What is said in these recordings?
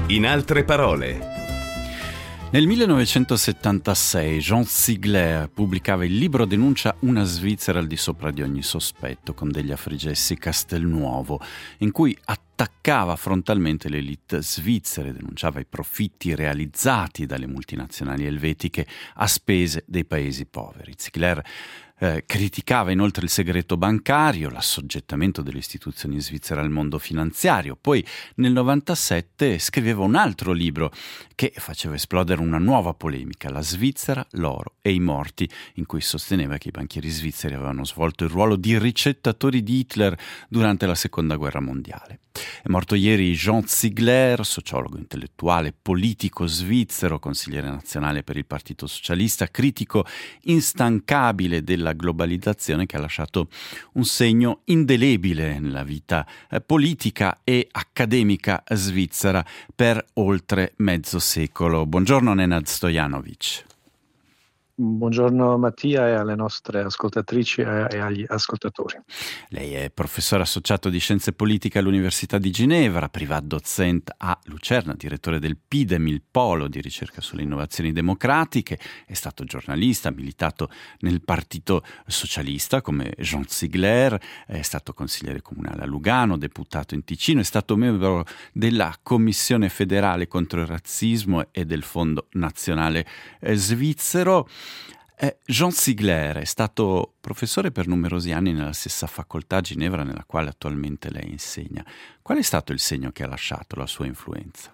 In altre parole. Nel 1976 Jean Ziegler pubblicava il libro Denuncia una Svizzera al di sopra di ogni sospetto con degli Afrigessi Castelnuovo, in cui attaccava frontalmente l'élite svizzera e denunciava i profitti realizzati dalle multinazionali elvetiche a spese dei paesi poveri. Ziegler criticava inoltre il segreto bancario, l'assoggettamento delle istituzioni svizzere al mondo finanziario. Poi nel 97 scriveva un altro libro che faceva esplodere una nuova polemica, La Svizzera, l'oro e i morti, in cui sosteneva che i banchieri svizzeri avevano svolto il ruolo di ricettatori di Hitler durante la Seconda Guerra Mondiale. È morto ieri Jean Ziegler, sociologo, intellettuale, politico svizzero, consigliere nazionale per il Partito Socialista, critico instancabile della globalizzazione, che ha lasciato un segno indelebile nella vita politica e accademica svizzera per oltre mezzo secolo. Buongiorno Nenad Stojanovic. Buongiorno Mattia e alle nostre ascoltatrici e agli ascoltatori. Lei è professore associato di Scienze Politiche all'Università di Ginevra, Privatdozent a Lucerna, direttore del PIDEM, il Polo di ricerca sulle innovazioni democratiche, è stato giornalista, ha militato nel Partito Socialista come Jean Ziegler, è stato consigliere comunale a Lugano, deputato in Ticino, è stato membro della Commissione federale contro il razzismo e del Fondo Nazionale Svizzero. Jean Ziegler è stato professore per numerosi anni nella stessa facoltà a Ginevra nella quale attualmente lei insegna. Qual è stato il segno che ha lasciato la sua influenza?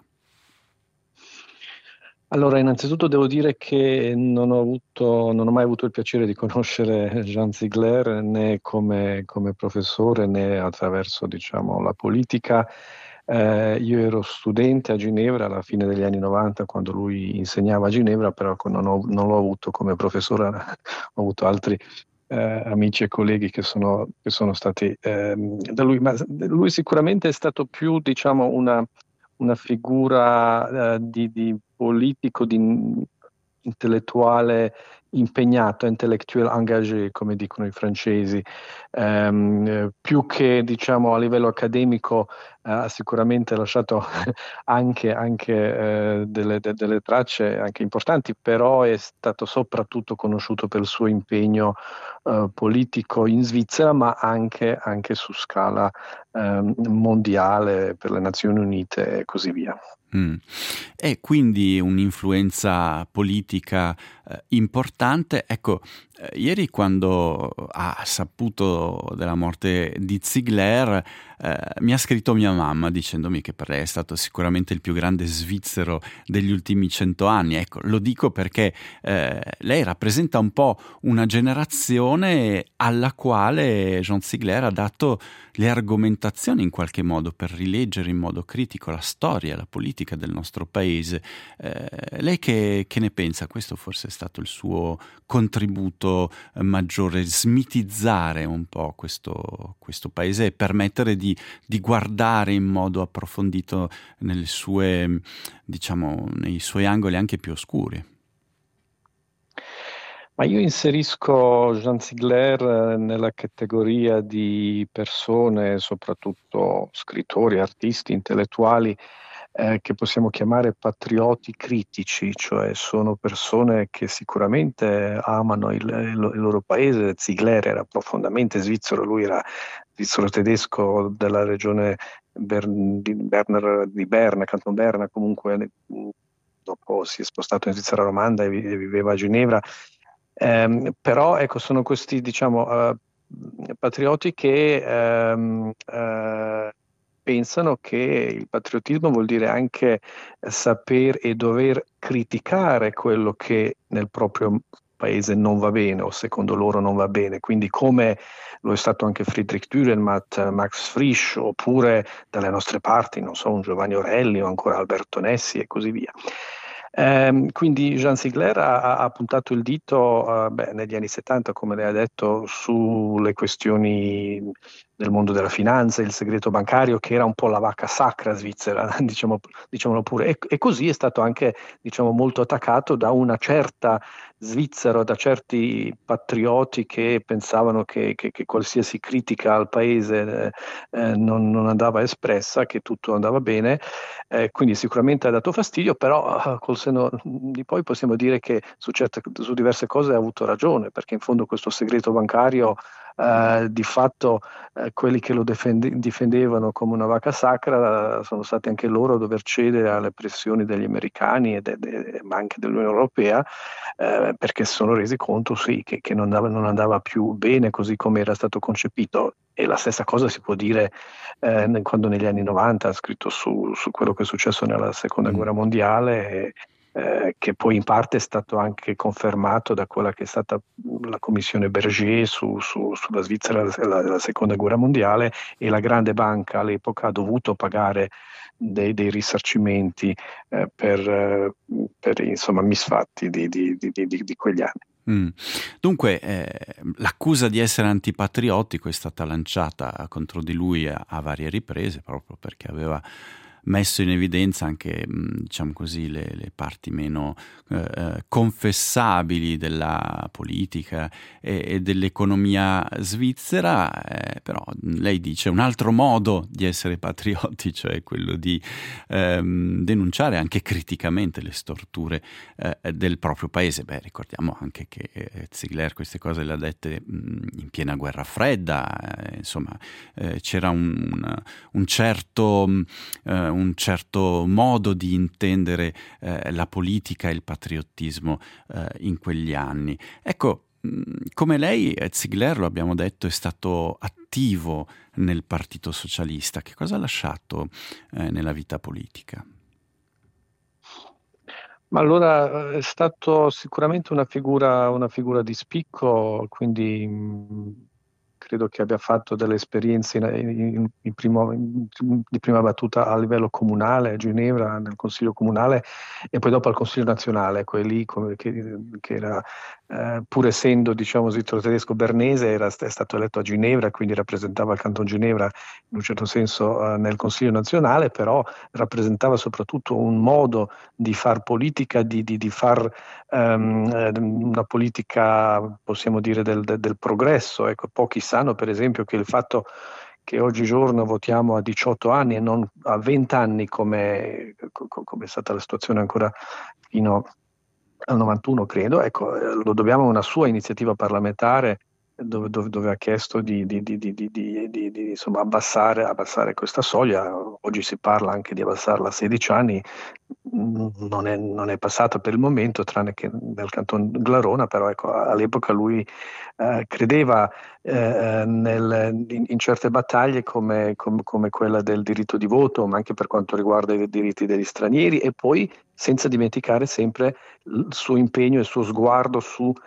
Allora, innanzitutto devo dire che non ho mai avuto il piacere di conoscere Jean Ziegler né come professore né attraverso, la politica. Io ero studente a Ginevra alla fine degli anni 90 quando lui insegnava a Ginevra, però non l'ho avuto come professore, ho avuto altri amici e colleghi che sono stati da lui, ma lui sicuramente è stato più una figura di politico, di intellettuale impegnato, intellectuel engagé, come dicono i francesi, più che a livello accademico. Ha sicuramente lasciato anche delle tracce anche importanti, però è stato soprattutto conosciuto per il suo impegno politico in Svizzera, ma anche su scala mondiale per le Nazioni Unite e così via. E quindi un'influenza politica importante. Ecco, ieri quando ha saputo della morte di Ziegler mi ha scritto mia mamma dicendomi che per lei è stato sicuramente il più grande svizzero degli ultimi 100 anni. Ecco, lo dico perché lei rappresenta un po' una generazione alla quale Jean Ziegler ha dato le argomentazioni in qualche modo per rileggere in modo critico la storia, la politica del nostro paese. Lei che ne pensa? Questo forse è stato il suo contributo maggiore, smitizzare un po' questo paese e permettere di guardare in modo approfondito nei suoi angoli anche più oscuri. Ma io inserisco Jean Ziegler nella categoria di persone, soprattutto scrittori, artisti, intellettuali, che possiamo chiamare patrioti critici, cioè sono persone che sicuramente amano il loro paese. Ziegler era profondamente svizzero, lui era svizzero tedesco della regione di Berna, Canton Berna, comunque dopo si è spostato in Svizzera romanda e viveva a Ginevra. Però ecco, sono questi patrioti che pensano che il patriottismo vuol dire anche saper e dover criticare quello che nel proprio paese non va bene o secondo loro non va bene, quindi come lo è stato anche Friedrich Dürrenmatt, Max Frisch, oppure dalle nostre parti, non so, un Giovanni Orelli o ancora Alberto Nessi e così via. Quindi Jean Ziegler ha puntato il dito negli anni 70, come lei ha detto, sulle questioni del mondo della finanza, il segreto bancario, che era un po' la vacca sacra svizzera, diciamolo pure. E così è stato anche, diciamo, molto attaccato da una certa svizzera, da certi patrioti che pensavano che qualsiasi critica al paese non andava espressa, che tutto andava bene. Quindi sicuramente ha dato fastidio, però col senno di poi possiamo dire che su diverse cose ha avuto ragione, perché in fondo questo segreto bancario, di fatto, quelli che lo difendevano come una vacca sacra sono stati anche loro a dover cedere alle pressioni degli americani ma anche dell'Unione Europea, perché si sono resi conto, sì, che non andava più bene così come era stato concepito. E la stessa cosa si può dire quando negli anni 90 ha scritto su quello che è successo nella Seconda Guerra Mondiale, che poi in parte è stato anche confermato da quella che è stata la commissione Berger sulla Svizzera della Seconda Guerra Mondiale, e la grande banca all'epoca ha dovuto pagare dei risarcimenti per insomma, misfatti di quegli anni. Dunque, l'accusa di essere antipatriottico è stata lanciata contro di lui a varie riprese, proprio perché aveva messo in evidenza anche, diciamo così, le parti meno confessabili della politica e dell'economia svizzera, però lei dice un altro modo di essere patrioti, cioè quello di denunciare anche criticamente le storture del proprio paese. Beh, ricordiamo anche che Ziegler queste cose le ha dette in piena guerra fredda, insomma, c'era un certo modo di intendere la politica e il patriottismo in quegli anni. Ecco, come lei, Ziegler, lo abbiamo detto, è stato attivo nel Partito Socialista. Che cosa ha lasciato nella vita politica? Ma allora è stato sicuramente una figura di spicco, quindi credo che abbia fatto delle esperienze di prima battuta a livello comunale, a Ginevra, nel Consiglio comunale, e poi dopo al Consiglio nazionale, quelli che era, pur essendo, diciamo, tedesco bernese, è stato eletto a Ginevra, quindi rappresentava il Canton Ginevra in un certo senso nel Consiglio nazionale, però rappresentava soprattutto un modo di far politica, di far una politica, possiamo dire, del progresso. Ecco, pochi sanno, per esempio, che il fatto che oggigiorno votiamo a 18 anni e non a 20 anni, come è stata la situazione ancora fino al 91, credo, ecco, lo dobbiamo a una sua iniziativa parlamentare dove ha chiesto di insomma, abbassare questa soglia. Oggi si parla anche di abbassarla a 16 anni. Non è passata per il momento, tranne che nel Canton Glarona, però ecco, all'epoca lui credeva in certe battaglie come quella del diritto di voto, ma anche per quanto riguarda i diritti degli stranieri, e poi senza dimenticare sempre il suo impegno e il suo sguardo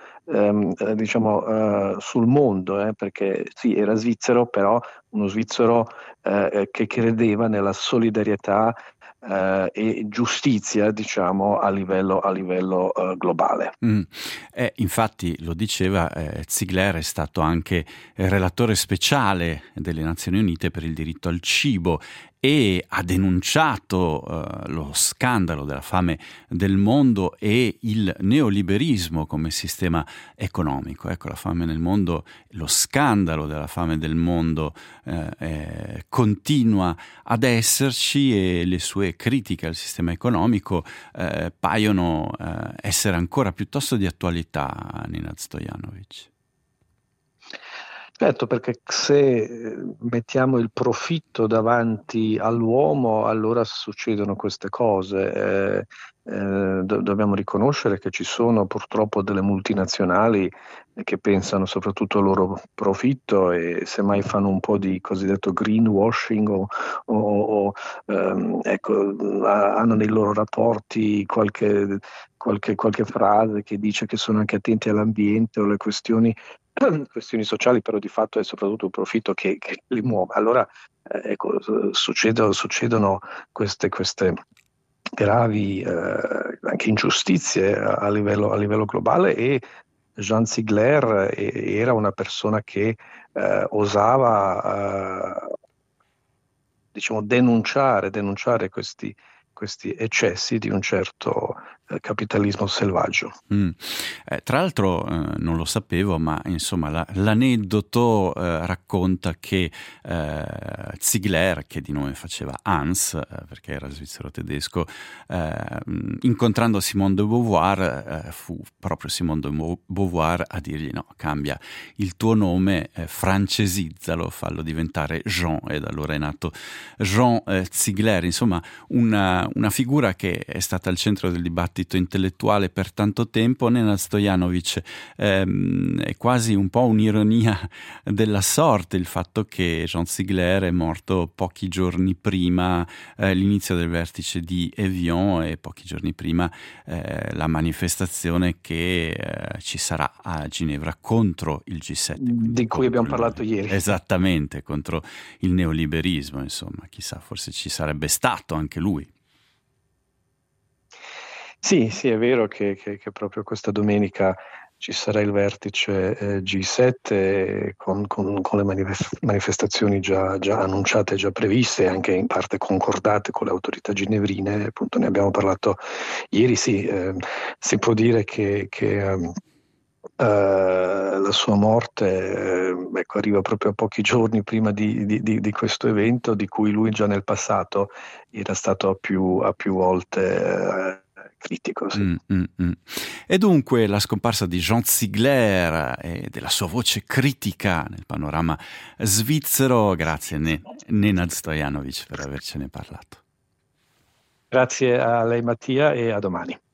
sul mondo, perché sì, era svizzero, però uno svizzero che credeva nella solidarietà e giustizia, diciamo, a livello globale. Infatti, lo diceva, Ziegler è stato anche relatore speciale delle Nazioni Unite per il diritto al cibo e ha denunciato lo scandalo della fame del mondo e il neoliberismo come sistema economico. Ecco, la fame nel mondo, lo scandalo della fame del mondo continua ad esserci, e le sue critiche al sistema economico paiono essere ancora piuttosto di attualità, Nenad Stojanovic. Certo, perché se mettiamo il profitto davanti all'uomo, allora succedono queste cose. Dobbiamo riconoscere che ci sono purtroppo delle multinazionali che pensano soprattutto al loro profitto, e semmai fanno un po' di cosiddetto greenwashing ecco, hanno nei loro rapporti qualche frase che dice che sono anche attenti all'ambiente o alle questioni sociali, però di fatto è soprattutto un profitto che li muove. Allora, ecco, succedono queste gravi anche ingiustizie a livello globale, e Jean Ziegler era una persona che osava diciamo denunciare questi eccessi di un certo capitalismo selvaggio. Tra l'altro non lo sapevo, ma insomma l'aneddoto racconta che Ziegler, che di nome faceva Hans, perché era svizzero-tedesco, incontrando Simone de Beauvoir, fu proprio Simone de Beauvoir a dirgli: no, cambia il tuo nome, francesizzalo, fallo diventare Jean, e da allora è nato Jean Ziegler. Insomma, una figura che è stata al centro del dibattito intellettuale per tanto tempo. Nenad Stojanovic, è quasi un po' un'ironia della sorte il fatto che Jean Ziegler è morto pochi giorni prima l'inizio del vertice di Evian, e pochi giorni prima la manifestazione che ci sarà a Ginevra contro il G7, di cui abbiamo parlato ieri. Esattamente, contro il neoliberismo. Insomma, chissà, forse ci sarebbe stato anche lui. Sì, è vero che proprio questa domenica ci sarà il vertice G7 con le manifestazioni già annunciate, già previste e anche in parte concordate con le autorità ginevrine. Appunto, ne abbiamo parlato ieri. Sì, si può dire che la sua morte arriva proprio a pochi giorni prima di questo evento, di cui lui già nel passato era stato a più volte critico. Sì. E dunque la scomparsa di Jean Ziegler e della sua voce critica nel panorama svizzero. Grazie Nenad Stojanovic per avercene parlato. Grazie a lei Mattia, e a domani.